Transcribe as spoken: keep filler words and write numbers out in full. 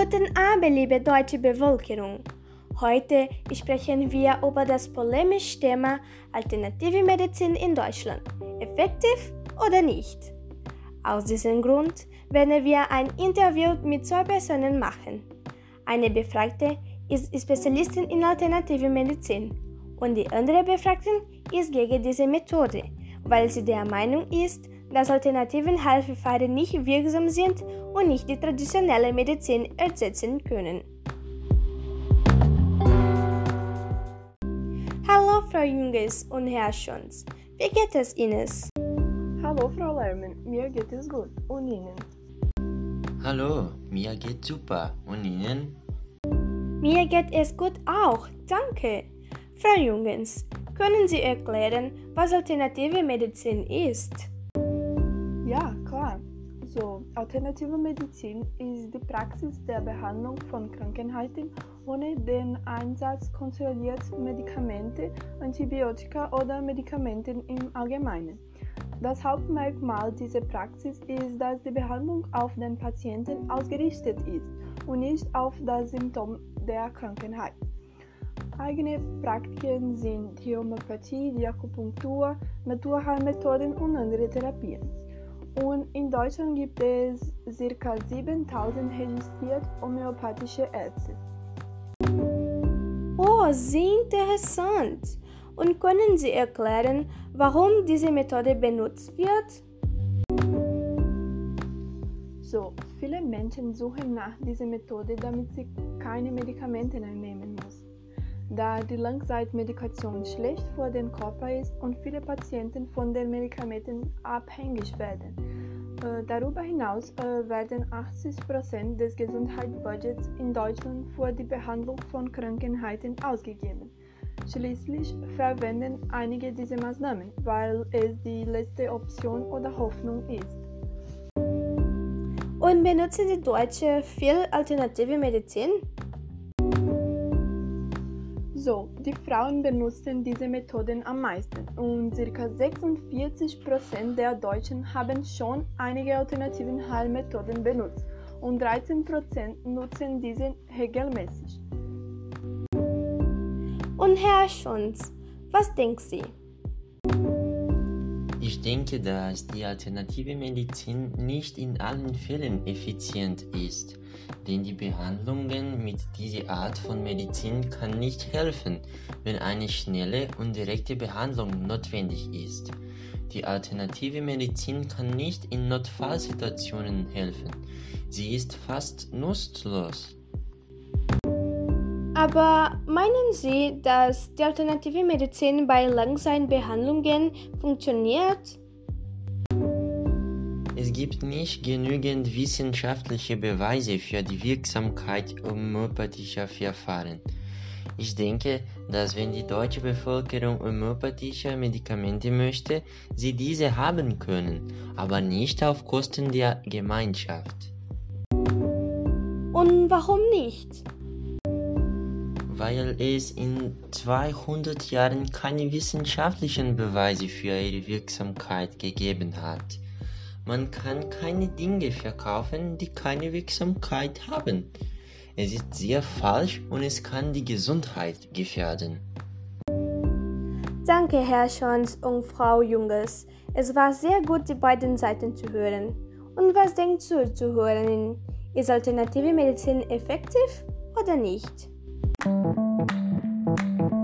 Guten Abend, liebe deutsche Bevölkerung. Heute sprechen wir über das polemische Thema Alternative Medizin in Deutschland. Effektiv oder nicht? Aus diesem Grund werden wir ein Interview mit zwei Personen machen. Eine Befragte ist Spezialistin in Alternative Medizin und die andere Befragte ist gegen diese Methode, weil sie der Meinung ist, dass alternative Heilverfahren nicht wirksam sind und nicht die traditionelle Medizin ersetzen können. Hallo Frau Junges und Herr Schons, wie geht es Ihnen? Hallo Frau Lerman, mir geht es gut. Und Ihnen? Hallo, mir geht super. Und Ihnen? Mir geht es gut auch, danke. Frau Jungens, können Sie erklären, was alternative Medizin ist? Ja, klar. So, alternative Medizin ist die Praxis der Behandlung von Krankheiten ohne den Einsatz kontrollierter Medikamente, Antibiotika oder Medikamente im Allgemeinen. Das Hauptmerkmal dieser Praxis ist, dass die Behandlung auf den Patienten ausgerichtet ist und nicht auf das Symptom der Krankheit. Eigene Praktiken sind die Homöopathie, die Akupunktur, Naturheilmethoden und andere Therapien. Und in Deutschland gibt es ca. siebentausend registrierte homöopathische Ärzte. Oh, sehr interessant. Und können Sie erklären, warum diese Methode benutzt wird? So, viele Menschen suchen nach dieser Methode, damit sie keine Medikamente einnehmen müssen. Da die Langzeitmedikation schlecht für den Körper ist und viele Patienten von den Medikamenten abhängig werden. Äh, darüber hinaus äh, werden achtzig Prozent des Gesundheitsbudgets in Deutschland für die Behandlung von Krankheiten ausgegeben. Schließlich verwenden einige diese Maßnahmen, weil es die letzte Option oder Hoffnung ist. Und benutzen die Deutschen viel alternative Medizin? So, die Frauen benutzen diese Methoden am meisten und ca. sechsundvierzig Prozent der Deutschen haben schon einige alternative Heilmethoden benutzt und dreizehn Prozent nutzen diese regelmäßig. Und Herr Schons, was denken Sie? Ich denke, dass die alternative Medizin nicht in allen Fällen effizient ist, denn die Behandlungen mit dieser Art von Medizin kann nicht helfen, wenn eine schnelle und direkte Behandlung notwendig ist. Die alternative Medizin kann nicht in Notfallsituationen helfen. Sie ist fast nutzlos. Aber meinen Sie, dass die alternative Medizin bei Langzeitbehandlungen funktioniert? Es gibt nicht genügend wissenschaftliche Beweise für die Wirksamkeit homöopathischer Verfahren. Ich denke, dass wenn die deutsche Bevölkerung homöopathische Medikamente möchte, sie diese haben können, aber nicht auf Kosten der Gemeinschaft. Und warum nicht? Weil es in zweihundert Jahren keine wissenschaftlichen Beweise für ihre Wirksamkeit gegeben hat. Man kann keine Dinge verkaufen, die keine Wirksamkeit haben. Es ist sehr falsch und es kann die Gesundheit gefährden. Danke, Herr Schons und Frau Junges. Es war sehr gut, die beiden Seiten zu hören. Und was denkt ihr, Zuhörerinnen? Ist alternative Medizin effektiv oder nicht?